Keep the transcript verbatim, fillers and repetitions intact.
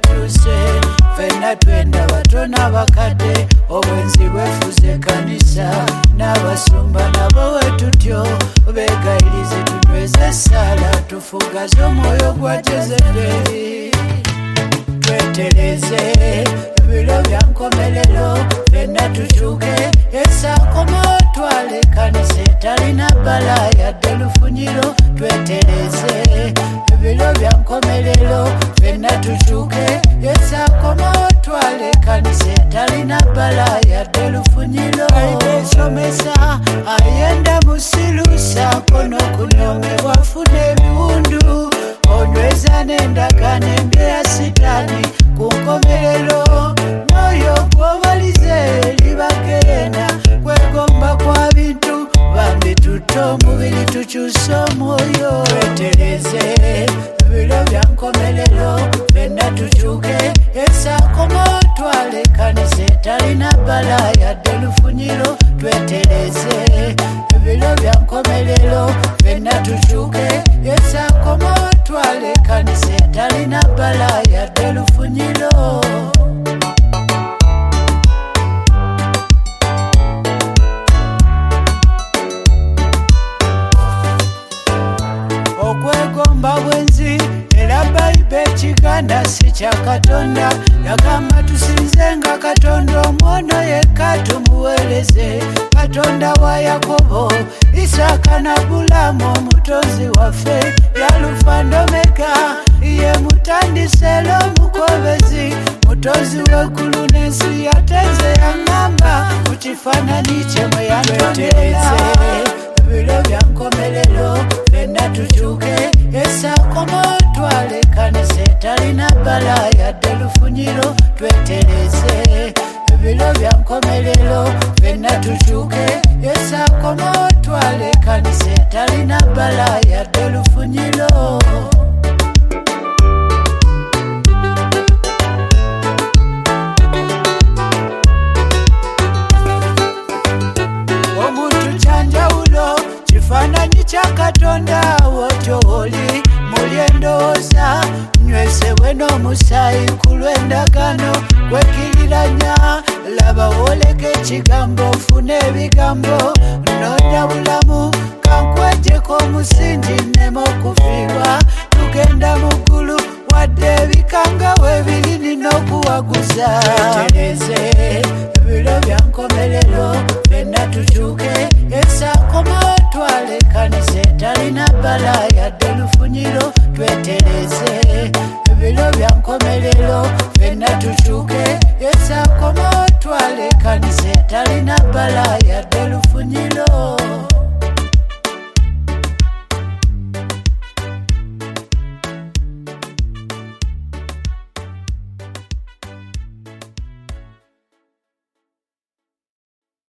bwatuse fena twenda batona bakade obwenzi bwefuze kanisa n'abasumba nabo wetutyo begayirize tunyweze sala tufugaze omwoyo gwa Jezebeli twetereze ebiro bya nkomerero fena tukyuke esakoma twale kanisa etalina bbala yadde lufunyiro twetereze ebiro bya nkomerero fena tukyuke esakoma twale kanisa etalina bbala yadde lufunyiro ayesomesa ayenda musilusa kono kunyomebwa funa ebiwundu onyweza n'endagano embi ya sitaani ku nkomerero n'oyo gw'obalize libageena kwegomba kwa bintu bambi tutta omubiri tukyusa omwoyo twetereze ebiro bya nkomerero fenna tukyuke esakoma twale kanisa etalina bbala yadde lufunyiro twetereze ebiro bya nkomerero fenna tukyuke esakoma twale kanisa etalina bbala yadde lufunyiro okwegomba bwenzi era Bayibuli ekiganda si kya Katonda yagamba tusinzenga Katonda omwono yekka tumuweereze Katonda wa Yakobo Isaaka na Abulamu omutonzi waffe yalufa n'omega ye mutandisi era omukobezi mutonzi w'eggulu n'ensi yatenze yaŋŋamba mu kifaananyi kye mwe yantondera ebiro bya nkomerero fenna tukyuke esakoma twale kanisa etalina bbala yadde lufunyiro twetereze ebiro bya nkomerero fenna tukyuke esakoma twale kanisa etalina bbala yadde lufunyiro kifaananyi kya Katonda wotyo oli muli endowooza nywesebwe n'omusaayi ku lw'endagano kwekiriranya laba wooleka ekigambo ofune ebigambo noonya bulamu kankwejeko omusingi nnema okufiirwa tugenda mu ggulu wadde ebikanga weebiri nina okuwaguza twetereze ebiro bya nkomerero fenna tukyuke esakoma twale kanisa etalina bbala